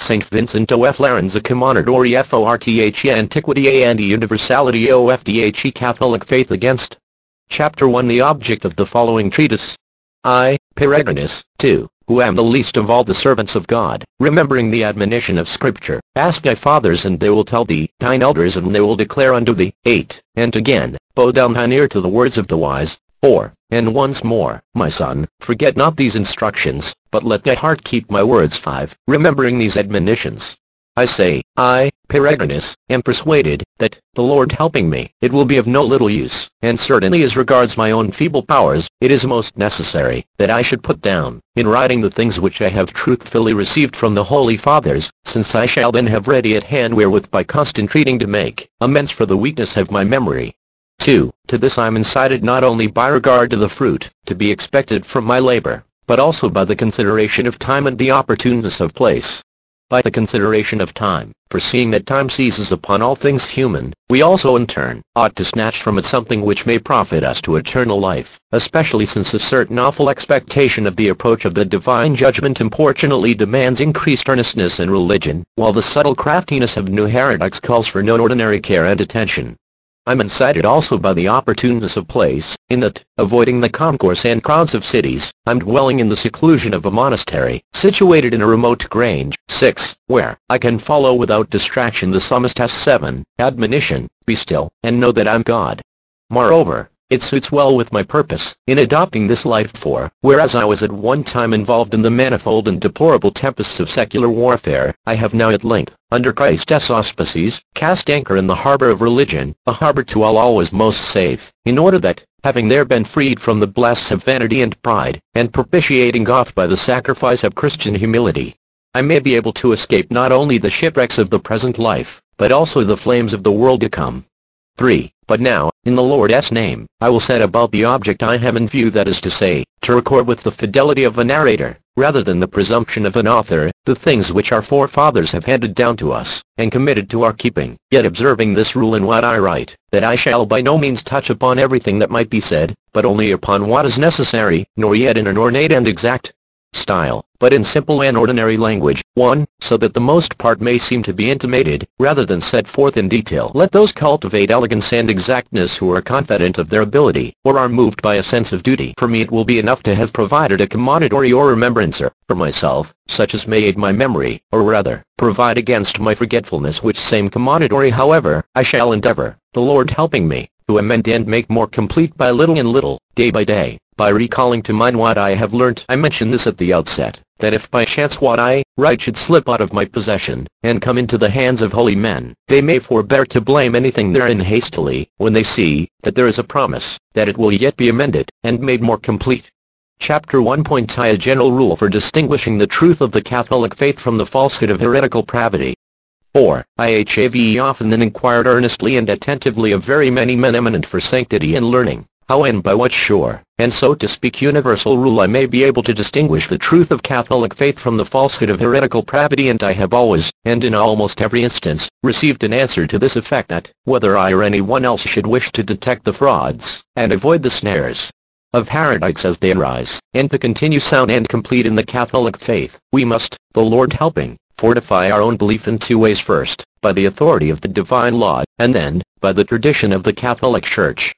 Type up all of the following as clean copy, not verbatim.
St. Vincent of Lerins a Commonadori Forth Antiquity and Universality ofdhe Catholic Faith Against. Chapter 1 The object of the following treatise. I, Peregrinus, too, who am the least of all the servants of God, remembering the admonition of Scripture, ask thy fathers and they will tell thee, thine elders and they will declare unto thee. 8. And again, bow down thine ear to the words of the wise. 4. And once more, my son, forget not these instructions, but let thy heart keep my words. 5. Remembering these admonitions. I say, I, Peregrinus, am persuaded, that, the Lord helping me, it will be of no little use, and certainly as regards my own feeble powers, it is most necessary, that I should put down, in writing the things which I have truthfully received from the Holy Fathers, since I shall then have ready at hand wherewith by constant reading to make amends for the weakness of my memory. 2. To this I am incited not only by regard to the fruit, to be expected from my labor, but also by the consideration of time and the opportuneness of place. By the consideration of time, foreseeing that time seizes upon all things human, we also in turn, ought to snatch from it something which may profit us to eternal life, especially since a certain awful expectation of the approach of the divine judgment importunately demands increased earnestness in religion, while the subtle craftiness of new heretics calls for no ordinary care and attention. I am incited also by the opportuneness of place, in that, avoiding the concourse and crowds of cities, I am dwelling in the seclusion of a monastery, situated in a remote grange. 6. Where I can follow without distraction the Psalmist has 7, admonition, be still, and know that I am God. Moreover, it suits well with my purpose, in adopting this life for, whereas I was at one time involved in the manifold and deplorable tempests of secular warfare, I have now at length, under Christ's auspices, cast anchor in the harbor of religion, a harbor to all always most safe, in order that, having there been freed from the blasts of vanity and pride, and propitiating God by the sacrifice of Christian humility, I may be able to escape not only the shipwrecks of the present life, but also the flames of the world to come. 3. But now, in the Lord's name, I will set about the object I have in view, that is to say, to record with the fidelity of a narrator, rather than the presumption of an author, the things which our forefathers have handed down to us, and committed to our keeping, yet observing this rule in what I write, that I shall by no means touch upon everything that might be said, but only upon what is necessary, nor yet in an ornate and exact style, but in simple and ordinary language. 1. So that the most part may seem to be intimated, rather than set forth in detail. Let those cultivate elegance and exactness who are confident of their ability, or are moved by a sense of duty. For me it will be enough to have provided a commodatory or remembrancer, for myself, such as may aid my memory, or rather, provide against my forgetfulness, which same commodatory however, I shall endeavor, the Lord helping me, to amend and make more complete by little and little, day by day, by recalling to mind what I have learnt. I mention this at the outset, that if by chance what I write should slip out of my possession, and come into the hands of holy men, they may forbear to blame anything therein hastily, when they see that there is a promise, that it will yet be amended, and made more complete. Chapter 1. A general rule for distinguishing the truth of the Catholic faith from the falsehood of heretical pravity. 4. I have often then inquired earnestly and attentively of very many men eminent for sanctity and learning, how and by what sure, and so to speak universal rule I may be able to distinguish the truth of Catholic faith from the falsehood of heretical pravity, and I have always, and in almost every instance, received an answer to this effect, that, whether I or anyone else should wish to detect the frauds, and avoid the snares of heretics as they arise, and to continue sound and complete in the Catholic faith, we must, the Lord helping, fortify our own belief in 2 ways: first, by the authority of the divine law, and then, by the tradition of the Catholic Church.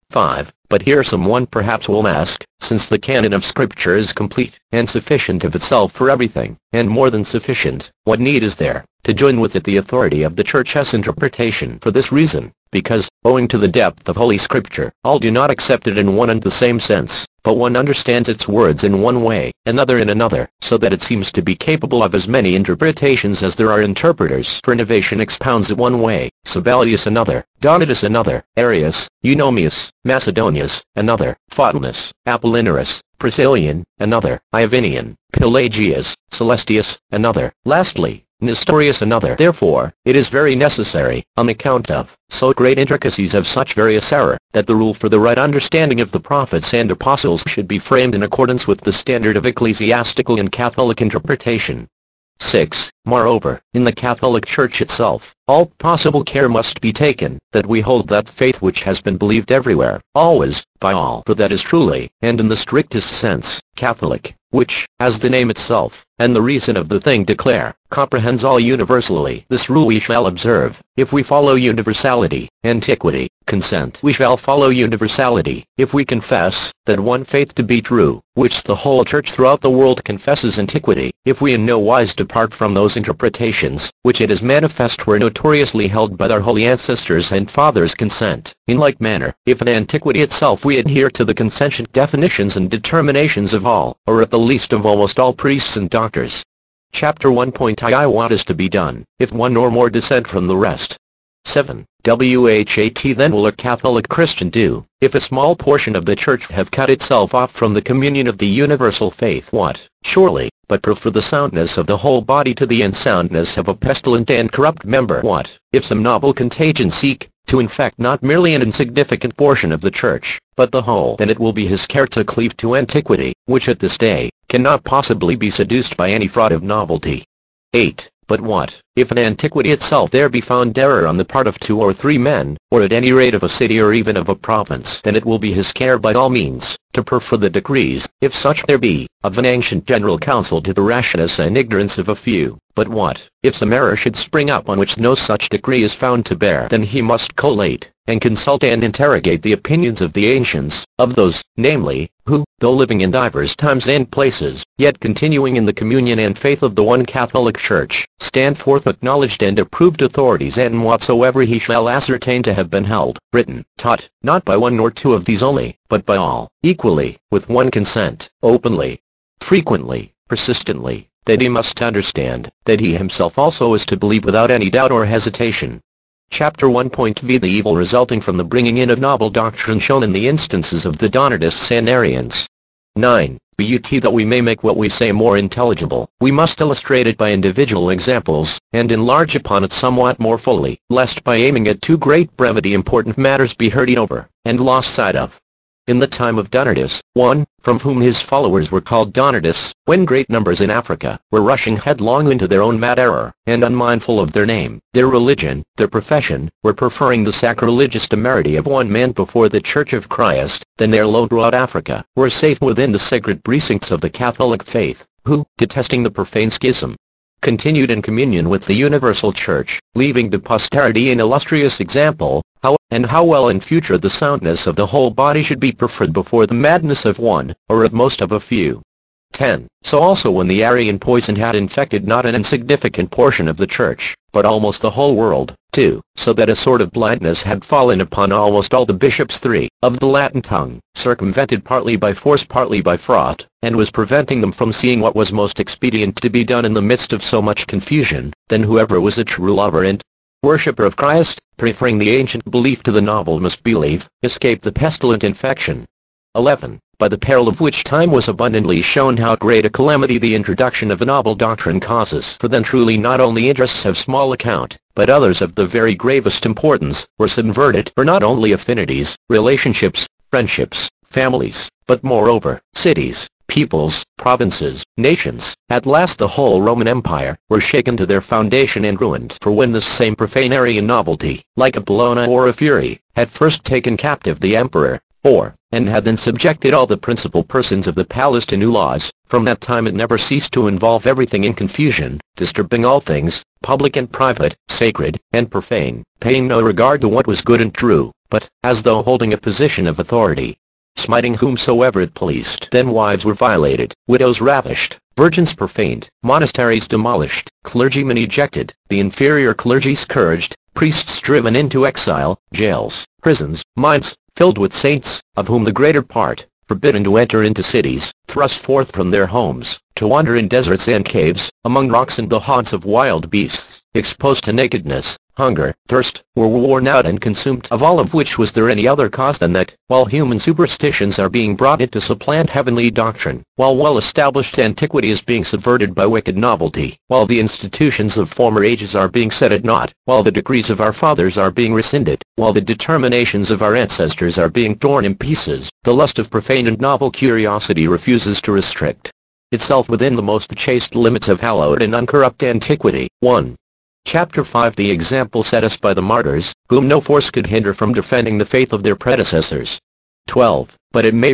5. But here someone perhaps will ask, since the canon of Scripture is complete, and sufficient of itself for everything, and more than sufficient, what need is there to join with it the authority of the Church's interpretation? For this reason, because, owing to the depth of Holy Scripture, all do not accept it in one and the same sense, but one understands its words in one way, another in another, so that it seems to be capable of as many interpretations as there are interpreters. For Innovation expounds it one way, Sabellius another, Donatus another, Arius, Eunomius, Macedonius, another, Photinus, Apollinaris, Priscillian, another, Iovinian, Pelagius, Celestius, another, lastly, Nestorius another. Therefore, it is very necessary, on account of so great intricacies of such various error, that the rule for the right understanding of the prophets and apostles should be framed in accordance with the standard of ecclesiastical and Catholic interpretation. 6. Moreover, in the Catholic Church itself, all possible care must be taken, that we hold that faith which has been believed everywhere, always, by all, for that is truly, and in the strictest sense, Catholic, which, as the name itself, and the reason of the thing declare, comprehends all universally. This rule we shall observe, if we follow universality, antiquity, consent. We shall follow universality, if we confess that one faith to be true, which the whole Church throughout the world confesses antiquity, if we in no wise depart from those interpretations, which it is manifest were notoriously held by our holy ancestors and fathers. Consent. In like manner, if in antiquity itself we adhere to the consentient definitions and determinations of all, or at the least of almost all priests and doctors. Chapter 1.I What is to be done, if one or more dissent from the rest? 7. What then will a Catholic Christian do, if a small portion of the Church have cut itself off from the communion of the universal faith? What, surely, but prefer the soundness of the whole body to the unsoundness of a pestilent and corrupt member? What, if some novel contagion seek to infect not merely an insignificant portion of the Church, but the whole? Then it will be his care to cleave to antiquity, which at this day cannot possibly be seduced by any fraud of novelty. 8. But what, if in antiquity itself there be found error on the part of 2 or 3 men, or at any rate of a city or even of a province? Then it will be his care by all means to prefer the decrees, if such there be, of an ancient general council to the rashness and ignorance of a few. But what, if some error should spring up on which no such decree is found to bear? Then he must collate, and consult and interrogate the opinions of the ancients, of those, namely, who, though living in divers times and places, yet continuing in the communion and faith of the one Catholic Church, stand forth acknowledged and approved authorities, and whatsoever he shall ascertain to have been held, written, taught, not by 1 nor 2 of these only, but by all, equally, with one consent, openly, frequently, persistently, that he must understand, that he himself also is to believe without any doubt or hesitation. Chapter 1.V The evil resulting from the bringing in of novel doctrine shown in the instances of the Donatists and Arians. 9. That we may make what we say more intelligible, we must illustrate it by individual examples, and enlarge upon it somewhat more fully, lest by aiming at too great brevity important matters be hurried over, and lost sight of. In the time of Donatus, one, from whom his followers were called Donatists, when great numbers in Africa were rushing headlong into their own mad error, and unmindful of their name, their religion, their profession, were preferring the sacrilegious temerity of one man before the Church of Christ, then their low throughout Africa were safe within the sacred precincts of the Catholic faith, who, detesting the profane schism, continued in communion with the universal Church, leaving to posterity an illustrious example, how well in future the soundness of the whole body should be preferred before the madness of one, or at most of a few. 10. So also when the Arian poison had infected not an insignificant portion of the Church, but almost the whole world, too, so that a sort of blindness had fallen upon almost all the bishops 3, of the Latin tongue, circumvented partly by force partly by fraud, and was preventing them from seeing what was most expedient to be done in the midst of so much confusion, then whoever was a true lover and worshipper of Christ, preferring the ancient belief to the novel misbelief, escaped the pestilent infection. 11. By the peril of which time was abundantly shown how great a calamity the introduction of a novel doctrine causes. For then truly not only interests of small account, but others of the very gravest importance, were subverted. For not only affinities, relationships, friendships, families, but moreover, cities, peoples, provinces, nations, at last the whole Roman Empire, were shaken to their foundation and ruined. For when this same profane Arian novelty, like a Bellona or a Fury, had first taken captive the emperor, and had then subjected all the principal persons of the palace to new laws, from that time it never ceased to involve everything in confusion, disturbing all things, public and private, sacred and profane, paying no regard to what was good and true, but, as though holding a position of authority, smiting whomsoever it pleased. Then wives were violated, widows ravished, virgins profaned, monasteries demolished, clergymen ejected, the inferior clergy scourged, priests driven into exile, jails, prisons, mines, filled with saints, of whom the greater part, forbidden to enter into cities, thrust forth from their homes, to wander in deserts and caves, among rocks and the haunts of wild beasts, exposed to nakedness, hunger, thirst, were worn out and consumed. Of all of which was there any other cause than that, while human superstitions are being brought in to supplant heavenly doctrine, while well-established antiquity is being subverted by wicked novelty, while the institutions of former ages are being set at naught, while the decrees of our fathers are being rescinded, while the determinations of our ancestors are being torn in pieces, the lust of profane and novel curiosity refuses to restrict itself within the most chaste limits of hallowed and uncorrupt antiquity. 1. Chapter 5 The example set us by the martyrs, whom no force could hinder from defending the faith of their predecessors. 12. But it may be,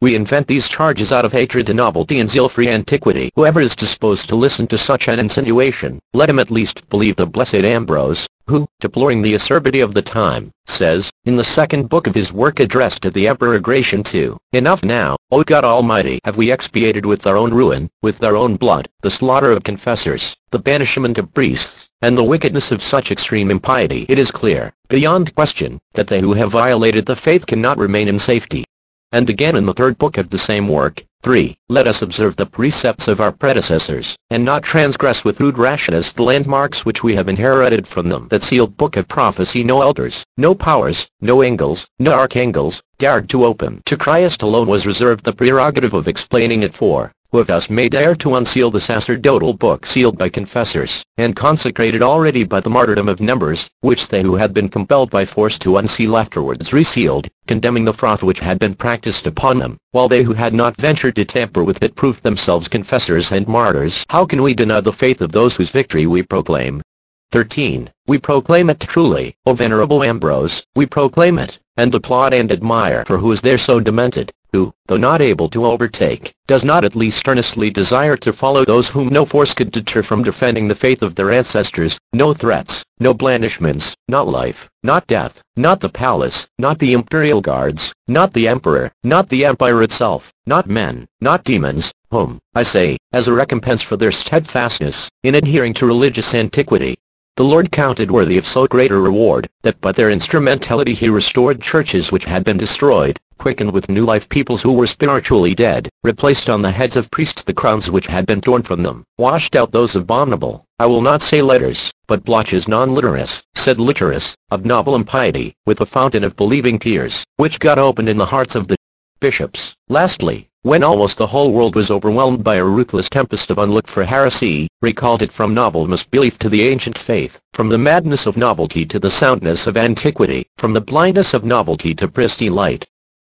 We invent these charges out of hatred to novelty and zeal-free antiquity. Whoever is disposed to listen to such an insinuation, let him at least believe the blessed Ambrose, who, deploring the acerbity of the time, says, in the second book of his work addressed to the Emperor Gratian II, "Enough now, O God Almighty, have we expiated with our own ruin, with our own blood, the slaughter of confessors, the banishment of priests, and the wickedness of such extreme impiety. It is clear, beyond question, that they who have violated the faith cannot remain in safety." And again in the third book of the same work, 3. Let us observe the precepts of our predecessors, and not transgress with rude rashness the landmarks which we have inherited from them. That sealed book of prophecy no elders, no powers, no angels, no archangels, dared to open. To Christ alone was reserved the prerogative of explaining it, for who of us may dare to unseal the sacerdotal book sealed by confessors, and consecrated already by the martyrdom of numbers, which they who had been compelled by force to unseal afterwards resealed, condemning the fraud which had been practiced upon them, while they who had not ventured to tamper with it proved themselves confessors and martyrs? How can we deny the faith of those whose victory we proclaim? 13. We proclaim it truly, O venerable Ambrose, we proclaim it, and applaud and admire. For who is there so demented, who, though not able to overtake, does not at least earnestly desire to follow those whom no force could deter from defending the faith of their ancestors? No threats, no blandishments, not life, not death, not the palace, not the imperial guards, not the emperor, not the empire itself, not men, not demons, whom, I say, as a recompense for their steadfastness in adhering to religious antiquity, the Lord counted worthy of so great a reward, that by their instrumentality he restored churches which had been destroyed, quickened with new life peoples who were spiritually dead, replaced on the heads of priests the crowns which had been torn from them, washed out those abominable, I will not say letters, but blotches non-literous, said literous, of noble impiety, with a fountain of believing tears, which God opened in the hearts of the bishops. Lastly, when almost the whole world was overwhelmed by a ruthless tempest of unlooked-for heresy, recalled it from novel misbelief to the ancient faith, from the madness of novelty to the soundness of antiquity, from the blindness of novelty to pristine light.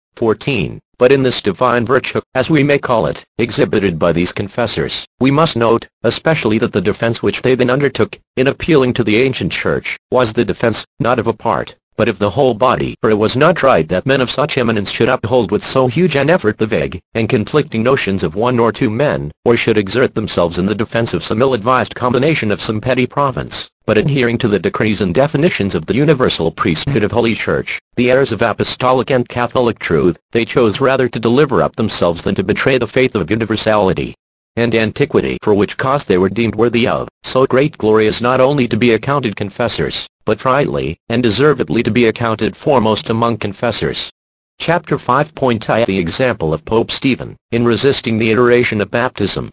14. But in this divine virtue, as we may call it, exhibited by these confessors, we must note, especially that the defense which they then undertook, in appealing to the ancient church, was the defense, not of a part, but of the whole body. For it was not right that men of such eminence should uphold with so huge an effort the vague and conflicting notions of one or two men, or should exert themselves in the defense of some ill-advised combination of some petty province, but adhering to the decrees and definitions of the universal priesthood of Holy Church, the heirs of apostolic and Catholic truth, they chose rather to deliver up themselves than to betray the faith of universality and antiquity, for which cause they were deemed worthy of so great glory as not only to be accounted confessors, but rightly and deservedly to be accounted foremost among confessors. Chapter 5.I The example of Pope Stephen, in resisting the iteration of baptism.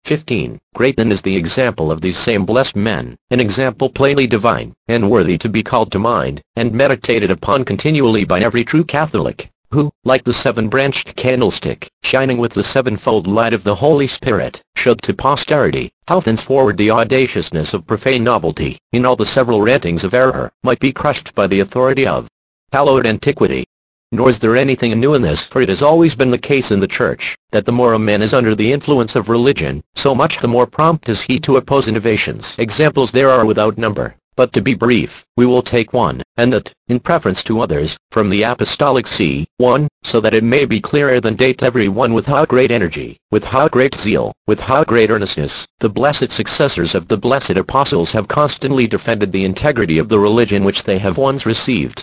15. Great then is the example of these same blessed men, an example plainly divine, and worthy to be called to mind, and meditated upon continually by every true Catholic, who, like the seven-branched candlestick, shining with the sevenfold light of the Holy Spirit, should to posterity, how thenceforward the audaciousness of profane novelty, in all the several rantings of error, might be crushed by the authority of hallowed antiquity. Nor is there anything new in this, for it has always been the case in the Church, that the more a man is under the influence of religion, so much the more prompt is he to oppose innovations. Examples there are without number, but to be brief, we will take one, and that, in preference to others, from the Apostolic See. 1, so that it may be clearer than date every one with how great energy, with how great zeal, with how great earnestness, the blessed successors of the blessed apostles have constantly defended the integrity of the religion which they have once received.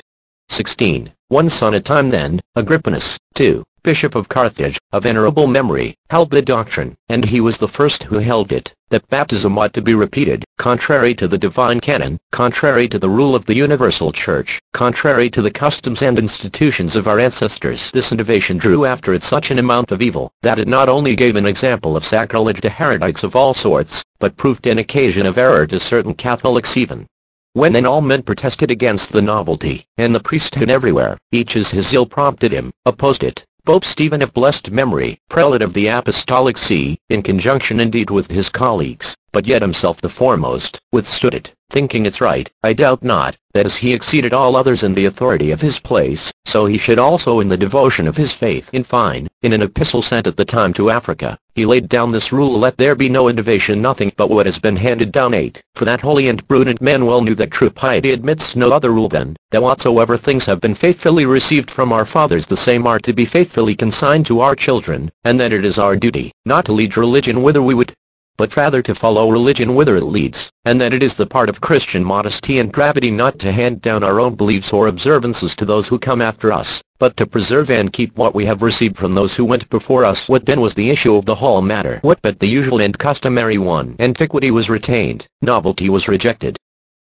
16. Once on a time then, Agrippinus, 2, Bishop of Carthage, of venerable memory, held the doctrine, and he was the first who held it, that baptism ought to be repeated, contrary to the divine canon, contrary to the rule of the universal Church, contrary to the customs and institutions of our ancestors. This innovation drew after it such an amount of evil, that it not only gave an example of sacrilege to heretics of all sorts, but proved an occasion of error to certain Catholics even. When then all men protested against the novelty, and the priesthood everywhere, each as his zeal prompted him, opposed it, Pope Stephen of blessed memory, prelate of the Apostolic See, in conjunction indeed with his colleagues, but yet himself the foremost, withstood it, thinking it right. I doubt not, that as he exceeded all others in the authority of his place, so he should also in the devotion of his faith. In fine, in an epistle sent at the time to Africa, he laid down this rule: let there be no innovation, nothing but what has been handed down. 8. For that holy and prudent man well knew that true piety admits no other rule than, that whatsoever things have been faithfully received from our fathers, the same are to be faithfully consigned to our children, and that it is our duty, not to lead religion whither we would, but rather to follow religion whither it leads, and that it is the part of Christian modesty and gravity not to hand down our own beliefs or observances to those who come after us, but to preserve and keep what we have received from those who went before us. What then was the issue of the whole matter? What but the usual and customary one? Antiquity was retained, novelty was rejected.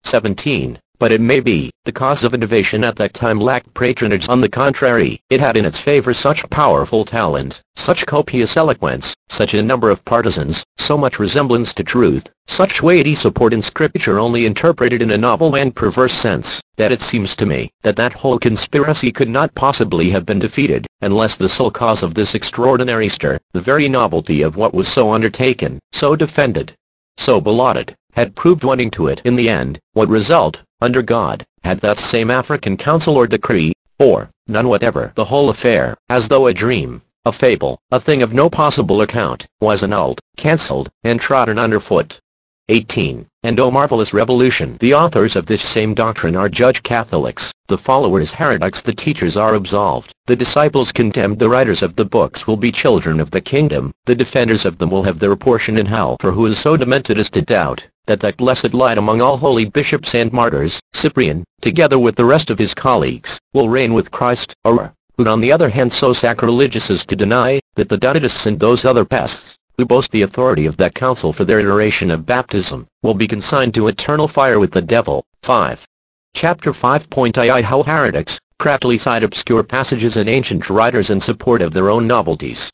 17. But it may be, the cause of innovation at that time lacked patronage. On the contrary, it had in its favor such powerful talent, such copious eloquence, such a number of partisans, so much resemblance to truth, such weighty support in Scripture only interpreted in a novel and perverse sense, that it seems to me, that that whole conspiracy could not possibly have been defeated, unless the sole cause of this extraordinary stir, the very novelty of what was so undertaken, so defended, so belauded, had proved wanting to it in the end. What result, under God, had that same African council or decree? 4. None whatever. The whole affair, as though a dream, a fable, a thing of no possible account, was annulled, cancelled, and trodden underfoot. 18. And O marvelous revolution! The authors of this same doctrine are judged Catholics, the followers heretics, the teachers are absolved, the disciples condemned, the writers of the books will be children of the kingdom, the defenders of them will have their portion in hell. For who is so demented as to doubt that blessed light among all holy bishops and martyrs, Cyprian, together with the rest of his colleagues, will reign with Christ? Or who on the other hand so sacrilegious as to deny that the Donatists and those other pests, who boast the authority of that council for their iteration of baptism, will be consigned to eternal fire with the devil? 5. Chapter 5.ii How heretics craftily cite obscure passages in ancient writers in support of their own novelties.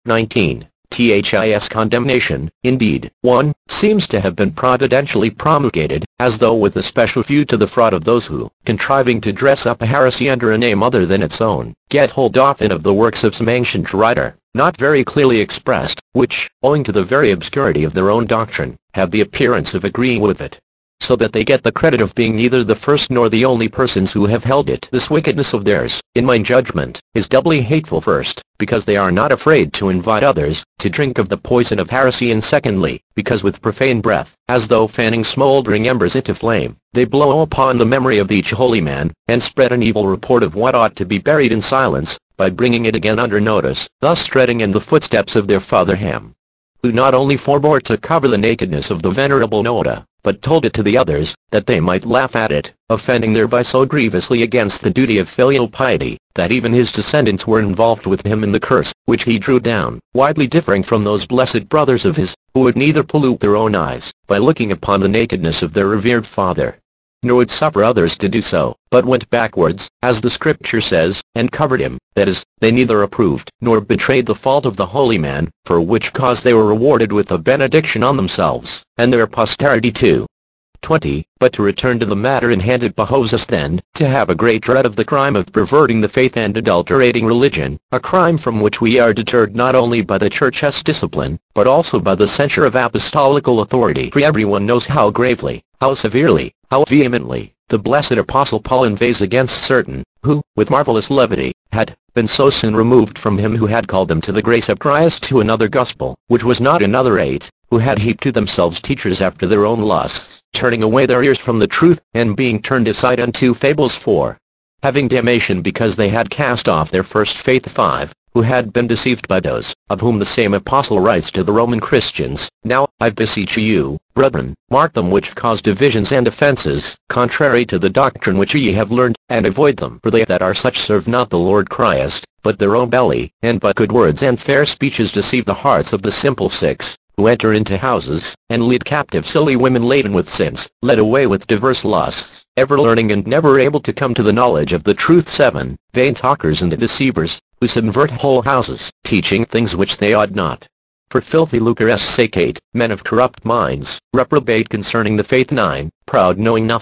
19. This condemnation, indeed, 1, seems to have been providentially promulgated, as though with a special view to the fraud of those who, contriving to dress up a heresy under a name other than its own, get hold often of the works of some ancient writer, not very clearly expressed, which, owing to the very obscurity of their own doctrine, have the appearance of agreeing with it, so that they get the credit of being neither the first nor the only persons who have held it. This wickedness of theirs, in my judgment, is doubly hateful: first, because they are not afraid to invite others to drink of the poison of heresy, and secondly, because with profane breath, as though fanning smoldering embers into flame, they blow upon the memory of each holy man, and spread an evil report of what ought to be buried in silence, by bringing it again under notice, thus treading in the footsteps of their father Ham, who not only forbore to cover the nakedness of the venerable Noah, but told it to the others, that they might laugh at it, offending thereby so grievously against the duty of filial piety, that even his descendants were involved with him in the curse, which he drew down, widely differing from those blessed brothers of his, who would neither pollute their own eyes, by looking upon the nakedness of their revered father, nor would suffer others to do so, but went backwards, as the Scripture says, and covered him. That is, they neither approved nor betrayed the fault of the holy man, for which cause they were rewarded with a benediction on themselves, and their posterity too. 20. But to return to the matter in hand, it behoves us then to have a great dread of the crime of perverting the faith and adulterating religion, a crime from which we are deterred not only by the Church's discipline, but also by the censure of apostolical authority. For everyone knows how gravely, how severely, how vehemently, the blessed Apostle Paul inveighs against certain, who, with marvelous levity, had been so soon removed from him who had called them to the grace of Christ to another gospel, which was not another. 8. Who had heaped to themselves teachers after their own lusts, turning away their ears from the truth, and being turned aside unto fables. 4. Having damnation because they had cast off their first faith. 5. Who had been deceived by those, of whom the same apostle writes to the Roman Christians, Now, I beseech you, brethren, mark them which cause divisions and offenses, contrary to the doctrine which ye have learned, and avoid them. For they that are such serve not the Lord Christ, but their own belly, and by good words and fair speeches deceive the hearts of the simple. 6. Who enter into houses, and lead captive silly women laden with sins, led away with diverse lusts, ever learning and never able to come to the knowledge of the truth. 7. Vain talkers and deceivers, who subvert whole houses, teaching things which they ought not, for filthy lucre's sake. 8. Men of corrupt minds, reprobate concerning the faith. 9. Proud, knowing nothing,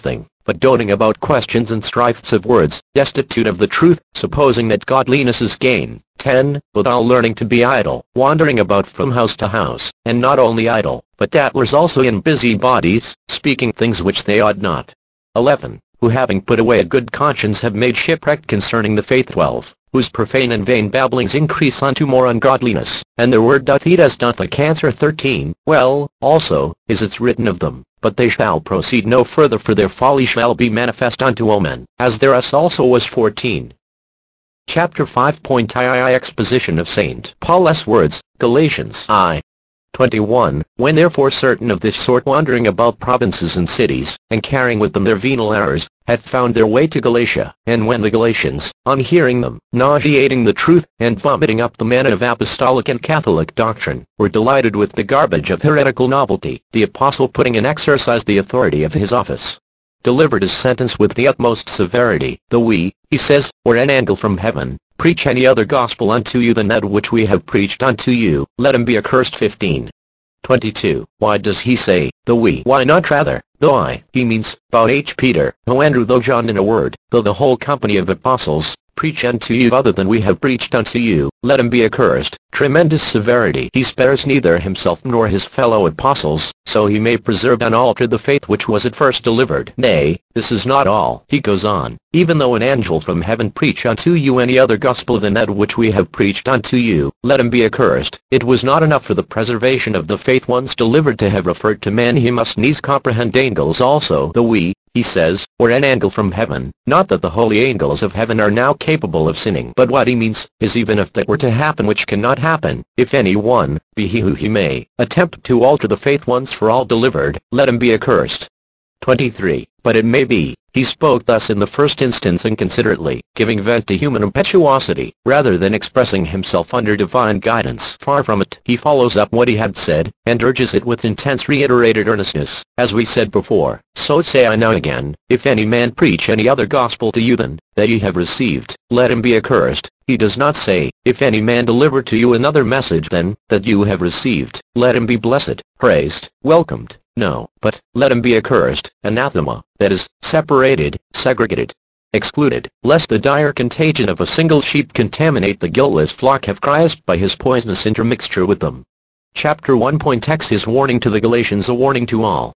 but doting about questions and strifes of words, destitute of the truth, supposing that godliness is gain. 10. Withal learning to be idle, wandering about from house to house, and not only idle, but dabblers also in busybodies, speaking things which they ought not. 11. Who having put away a good conscience have made shipwreck concerning the faith. 12. Whose profane and vain babblings increase unto more ungodliness, and their word doth eat as doth a cancer. 13. Well, also, is it written of them, but they shall proceed no further, for their folly shall be manifest unto all men, as their us also was. 14. Chapter 5. II Exposition of St. Paul's words, Galatians I. 21. When therefore certain of this sort wandering about provinces and cities, and carrying with them their venal errors, had found their way to Galatia, and when the Galatians, on hearing them, nauseating the truth, and vomiting up the manna of apostolic and Catholic doctrine, were delighted with the garbage of heretical novelty, the apostle, putting in exercise the authority of his office, delivered his sentence with the utmost severity. Though we, he says, or an angel from heaven, preach any other gospel unto you than that which we have preached unto you, let him be accursed. 15. 22. Why does he say, though we? Why not rather, though I? He means, though H. Peter, though Andrew, though John, in a word, though the whole company of apostles, preach unto you other than we have preached unto you, let him be accursed. Tremendous severity. He spares neither himself nor his fellow apostles, so he may preserve unaltered the faith which was at first delivered. Nay, this is not all. He goes on, even though an angel from heaven preach unto you any other gospel than that which we have preached unto you, let him be accursed. It was not enough for the preservation of the faith once delivered to have referred to man, he must needs comprehend angels also. Though we, he says, or an angel from heaven, not that the holy angels of heaven are now capable of sinning, but what he means, is even if that were to happen, which cannot happen, if any one, be he who he may, attempt to alter the faith once for all delivered, let him be accursed. 23. But it may be, he spoke thus in the first instance inconsiderately, giving vent to human impetuosity, rather than expressing himself under divine guidance. Far from it. He follows up what he had said, and urges it with intense reiterated earnestness. As we said before, so say I now again, if any man preach any other gospel to you than that ye have received, let him be accursed. He does not say, if any man deliver to you another message than that you have received, let him be blessed, praised, welcomed. No, but, let him be accursed, anathema, that is, separated, segregated, excluded, lest the dire contagion of a single sheep contaminate the guiltless flock have Christ by his poisonous intermixture with them. Chapter 1.x His warning to the Galatians, a warning to all.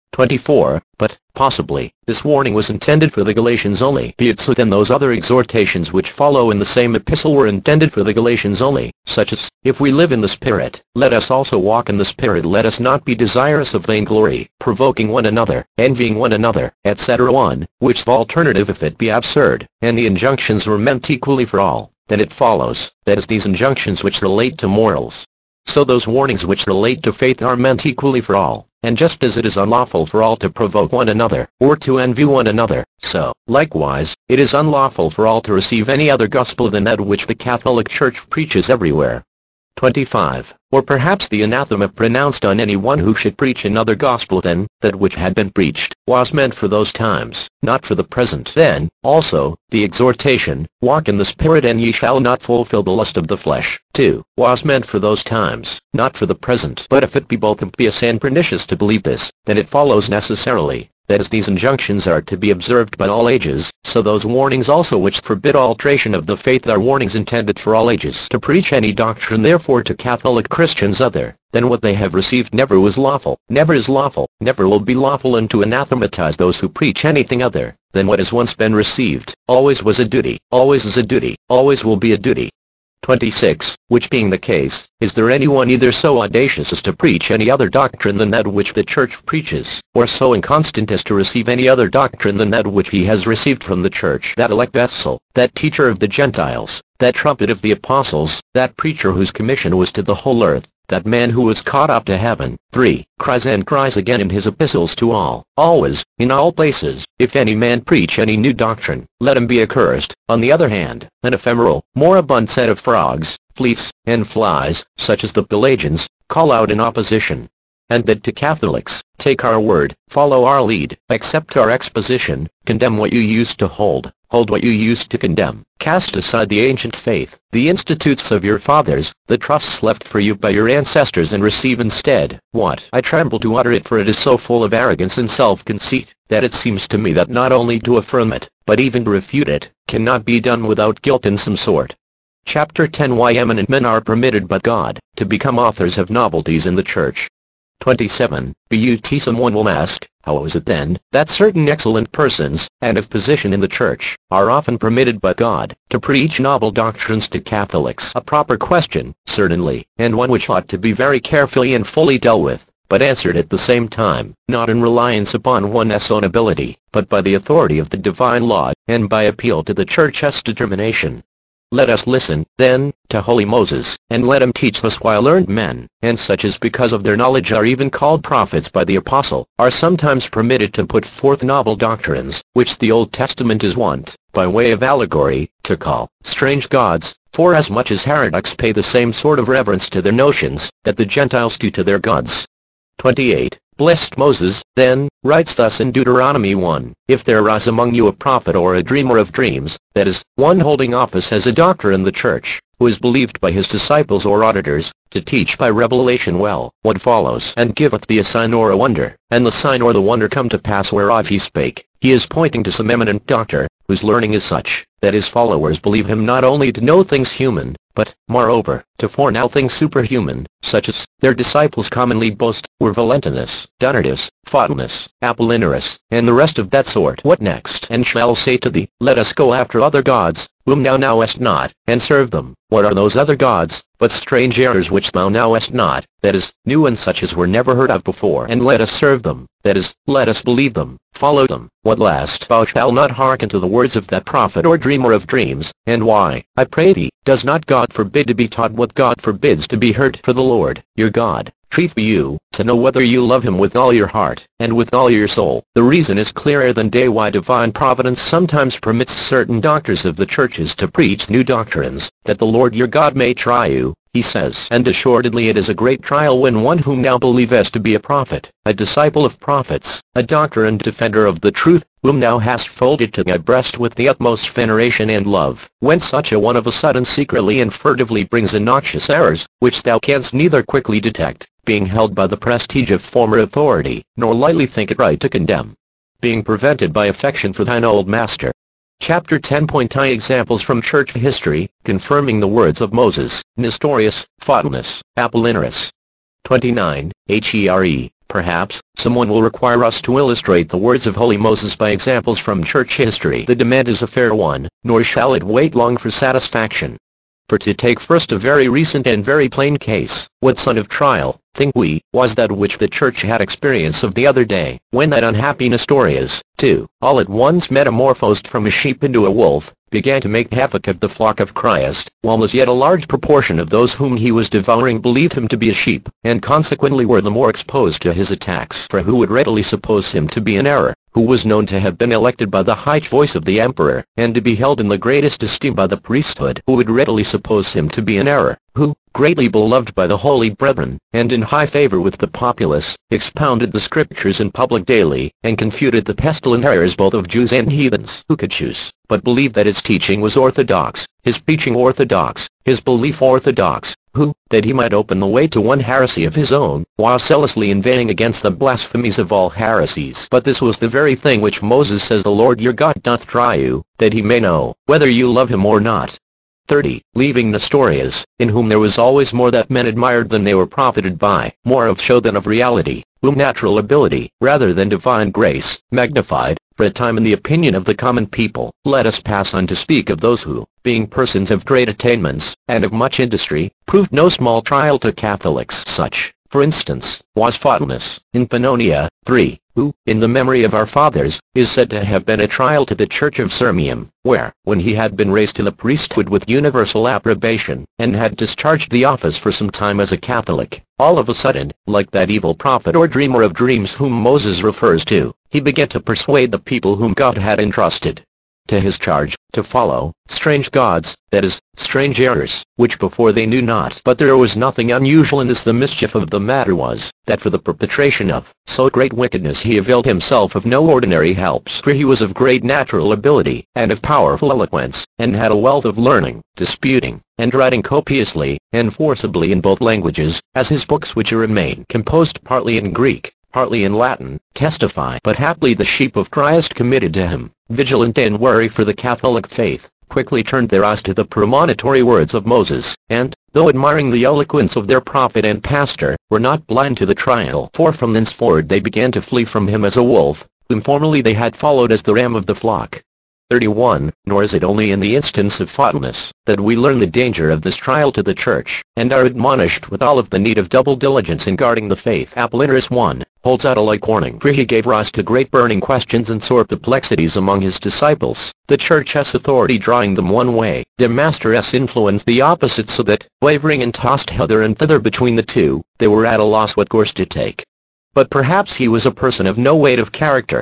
24. But, possibly, this warning was intended for the Galatians only. Be it so. Then those other exhortations which follow in the same epistle were intended for the Galatians only, such as, if we live in the Spirit, let us also walk in the Spirit. Let us not be desirous of vainglory, provoking one another, envying one another, etc. 1. Which the alternative, if it be absurd, and the injunctions were meant equally for all, then it follows, that as these injunctions which relate to morals, so those warnings which relate to faith are meant equally for all. And just as it is unlawful for all to provoke one another, or to envy one another, so, likewise, it is unlawful for all to receive any other gospel than that which the Catholic Church preaches everywhere. 25. Or perhaps the anathema pronounced on any one who should preach another gospel than that which had been preached, was meant for those times, not for the present. Then, also, the exhortation, walk in the Spirit and ye shall not fulfill the lust of the flesh, 2, was meant for those times, not for the present. But if it be both impious and pernicious to believe this, then it follows necessarily, that as these injunctions are to be observed by all ages, so those warnings also which forbid alteration of the faith are warnings intended for all ages. To preach any doctrine therefore to Catholic Christians other than what they have received never was lawful, never is lawful, never will be lawful, and to anathematize those who preach anything other than what has once been received, always was a duty, always is a duty, always will be a duty. 26. Which being the case, is there anyone either so audacious as to preach any other doctrine than that which the Church preaches, or so inconstant as to receive any other doctrine than that which he has received from the Church? That elect vessel, that teacher of the Gentiles, that trumpet of the apostles, that preacher whose commission was to the whole earth, that man who was caught up to heaven, 3, cries and cries again in his epistles to all, always, in all places, if any man preach any new doctrine, let him be accursed. On the other hand, an ephemeral, moribund set of frogs, fleas, and flies, such as the Pelagians, call out in opposition, and that to Catholics, take our word, follow our lead, accept our exposition, condemn what you used to hold what you used to condemn, cast aside the ancient faith, the institutes of your fathers, the trusts left for you by your ancestors, and receive instead what I tremble to utter it, for it is so full of arrogance and self-conceit, that it seems to me that not only to affirm it, but even to refute it, cannot be done without guilt in some sort. Chapter 10. Why eminent men are permitted by God to become authors of novelties in the Church. 27. But someone will ask, how is it then, that certain excellent persons, and of position in the Church, are often permitted by God to preach novel doctrines to Catholics? A proper question, certainly, and one which ought to be very carefully and fully dealt with, but answered at the same time, not in reliance upon one's own ability, but by the authority of the divine law, and by appeal to the Church's determination. Let us listen, then, to holy Moses, and let him teach us why learned men, and such as because of their knowledge are even called prophets by the apostle, are sometimes permitted to put forth novel doctrines, which the Old Testament is wont, by way of allegory, to call strange gods, forasmuch as heretics pay the same sort of reverence to their notions, that the Gentiles do to their gods. 28. Blessed Moses, then, writes thus in Deuteronomy 1, if there arise among you a prophet or a dreamer of dreams, that is, one holding office as a doctor in the Church, who is believed by his disciples or auditors, to teach by revelation well what follows, and giveth thee a sign or a wonder, and the sign or the wonder come to pass whereof he spake, he is pointing to some eminent doctor, whose learning is such, that his followers believe him not only to know things human, but, moreover, to foreknow things superhuman, such as their disciples commonly boast, were Valentinus, Donardus, Photinus, Apollinaris, and the rest of that sort. What next? And shall say to thee, let us go after other gods, whom thou knowest not, and serve them. What are those other gods, but strange errors which thou knowest not, that is, new and such as were never heard of before? And let us serve them, that is, let us believe them, follow them. What last? Thou shalt not hearken to the words of that prophet or dreamer of dreams. And why, I pray thee, does not God forbid to be taught what God forbids to be heard? For the Lord, your God, treateth you, to know whether you love him with all your heart, and with all your soul. The reason is clearer than day why divine providence sometimes permits certain doctors of the churches to preach new doctrines, that the Lord your God may try you, he says. And assuredly it is a great trial when one whom thou believest to be a prophet, a disciple of prophets, a doctor and defender of the truth, whom thou hast folded to thy breast with the utmost veneration and love, when such a one of a sudden secretly and furtively brings in noxious errors, which thou canst neither quickly detect, being held by the prestige of former authority, nor lightly think it right to condemn, being prevented by affection for thine old master. Chapter 10. Examples from church history, confirming the words of Moses, Nestorius, Photinus, Apollinaris. 29. Perhaps, someone will require us to illustrate the words of holy Moses by examples from church history. The demand is a fair one, nor shall it wait long for satisfaction. For to take first a very recent and very plain case, what son of trial, think we, was that which the Church had experience of the other day, when that unhappy Nestorius, too, all at once metamorphosed from a sheep into a wolf, began to make havoc of the flock of Christ, while as yet a large proportion of those whom he was devouring believed him to be a sheep, and consequently were the more exposed to his attacks. For who would readily suppose him to be in error, who was known to have been elected by the high voice of the emperor, and to be held in the greatest esteem by the priesthood? Who would readily suppose him to be in error, who, greatly beloved by the holy brethren, and in high favor with the populace, expounded the Scriptures in public daily, and confuted the pestilent errors both of Jews and heathens? Who could choose but believe that his teaching was orthodox, his preaching orthodox, his belief orthodox? Who, that he might open the way to one heresy of his own, while zealously inveighing against the blasphemies of all heresies? But this was the very thing which Moses says the Lord your God doth try you, that he may know whether you love him or not. 30. Leaving Nestorius, in whom there was always more that men admired than they were profited by, more of show than of reality, whom natural ability, rather than divine grace, magnified, for a time in the opinion of the common people, let us pass on to speak of those who, being persons of great attainments, and of much industry, proved no small trial to Catholics. Such, for instance, was Photinus, in Pannonia. 3. Who, in the memory of our fathers, is said to have been a trial to the Church of Sirmium, where, when he had been raised to the priesthood with universal approbation, and had discharged the office for some time as a Catholic, all of a sudden, like that evil prophet or dreamer of dreams whom Moses refers to, he began to persuade the people whom God had entrusted to his charge, to follow strange gods, that is, strange errors, which before they knew not. But there was nothing unusual in this. The mischief of the matter was, that for the perpetration of so great wickedness he availed himself of no ordinary helps, for he was of great natural ability, and of powerful eloquence, and had a wealth of learning, disputing, and writing copiously, and forcibly in both languages, as his books which remain composed partly in Greek, partly in Latin, testify. But haply the sheep of Christ committed to him, vigilant and wary for the Catholic faith, quickly turned their eyes to the premonitory words of Moses, and, though admiring the eloquence of their prophet and pastor, were not blind to the trial. For from thenceforward they began to flee from him as a wolf, whom formerly they had followed as the ram of the flock. 31. Nor is it only in the instance of Photinus, that we learn the danger of this trial to the Church, and are admonished with all of the need of double diligence in guarding the faith. Apollinaris 1. holds out a like warning, for he gave rise to great burning questions and sore perplexities among his disciples, the Church's authority drawing them one way, their master's influence the opposite, so that, wavering and tossed hither and thither between the two, they were at a loss what course to take. But perhaps he was a person of no weight of character,